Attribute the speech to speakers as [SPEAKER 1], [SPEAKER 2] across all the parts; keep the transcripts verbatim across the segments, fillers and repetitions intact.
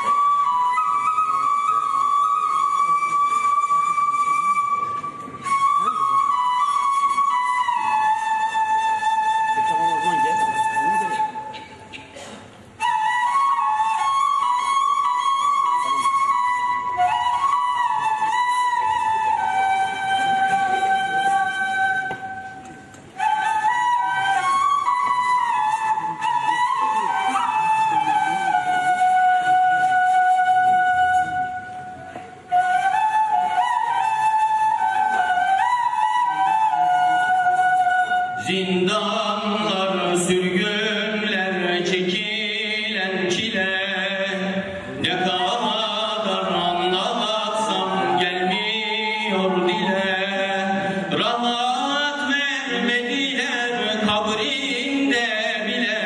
[SPEAKER 1] Zindanlar, sürgünler, çekilen çile, ne kadar anlatsam gelmiyor dile. Rahat vermediler kabrinde bile,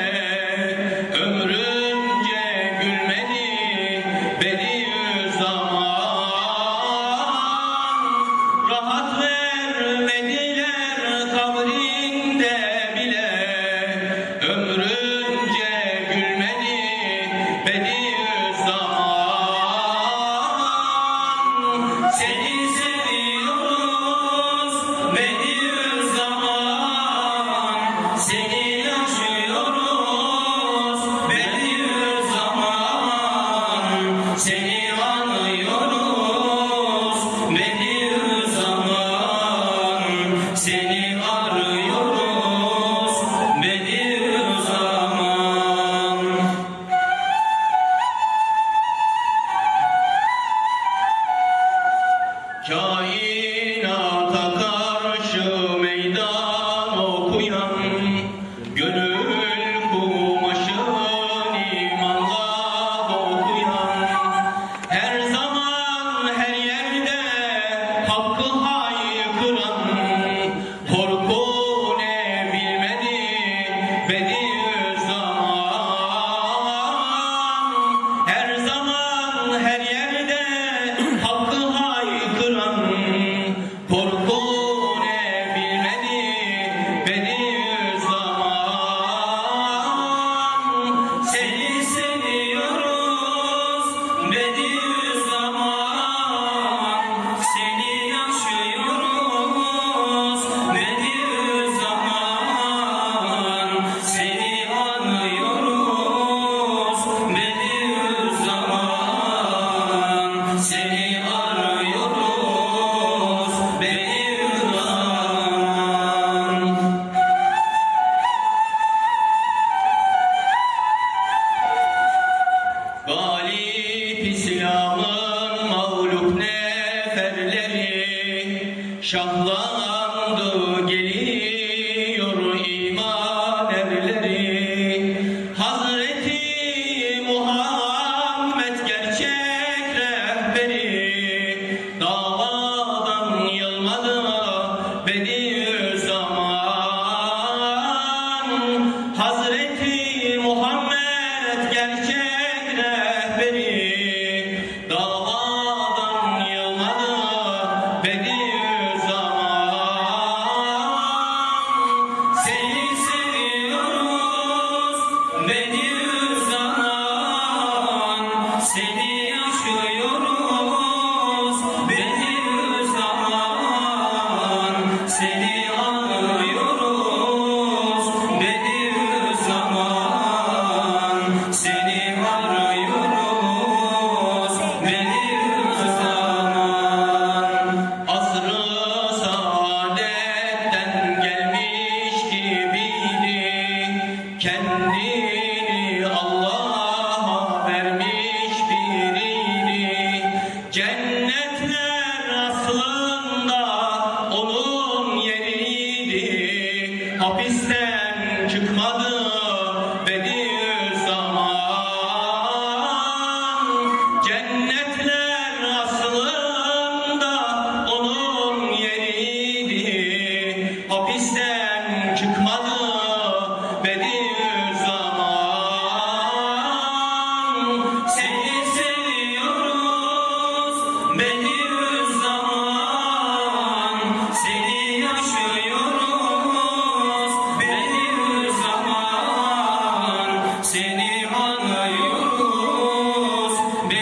[SPEAKER 1] ömrümce gülmedi Bediüzzaman. Rahat vermediler kabrinde bile, ömrünce gülmedi Bediüzzaman. Seni seviyoruz Bediüzzaman, seni yaşıyoruz Bediüzzaman, seni anıyoruz Bediüzzaman, seni arıyoruz Bediüzzaman. Kainata karşı meydan okuyan, gönül kumaşın imanla dokuyan, her zaman her yerde hakkı haykıran, korku ne bilmedi Bediüzzaman. Her zaman her yerde hakkı haykıran, korku ne bilmedi Bediüzzaman. Seni seviyoruz Bediüzzaman, seni yaşıyoruz Bediüzzaman, seni anıyoruz Bediüzzaman, seni arıyoruz Bediüzzaman. Galip İslam'ın mağlup neferleri, şahlandı geliyor iman erleri. Hazreti Muhammed gerçek rehberi, davadan yılmadı Bediüzzaman. Hazreti Muhammed gerçek rehberi, davadan yılmadı Bediüzzaman. Seni seviyoruz Bediüzzaman, seni yaşıyoruz Bediüzzaman, seni anıyoruz Bediüzzaman, seni arıyoruz Bediüzzaman. Asr-ı saadetten gelmiş gibiydi, kendini Allah'a vermiş biriydi. Cennetler aslında onun yeriydi, hapisten çıkmadı Bediüzzaman. Cennetler aslında onun yeriydi, hapisten çıkmadı Bediüzzaman. Seni seviyoruz Bediüzzaman, seni yaşıyoruz Bediüzzaman, seni anıyoruz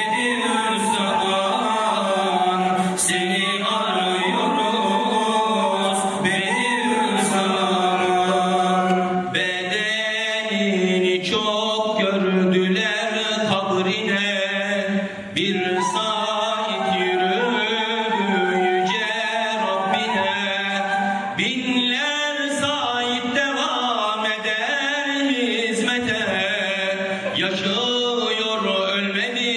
[SPEAKER 1] bir sait yürüdü yüce Rabbine. Binler sait devam eder hizmete, yaşıyor ölmedi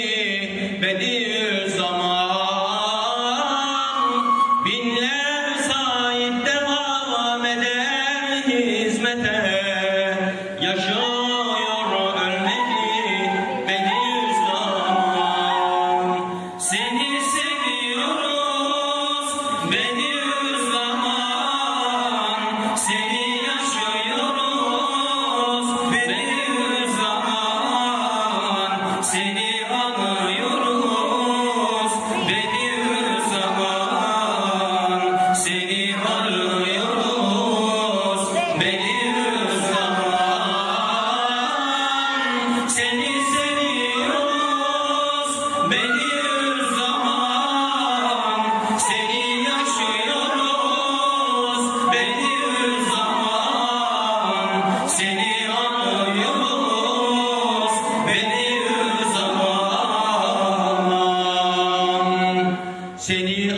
[SPEAKER 1] Bediüzzaman. Binler sait devam eder hizmete, yaşıyor ölmedi Bediüzzaman. Seni seviyoruz Bediüzzaman, seni yaşıyoruz Bediüzzaman, seni anıyoruz Bediüzzaman, seni arıyoruz Bediüzzaman. Seni seviyoruz Bediüzzaman, seni yaşıyoruz Bediüzzaman, seni anıyoruz Bediüzzaman, seni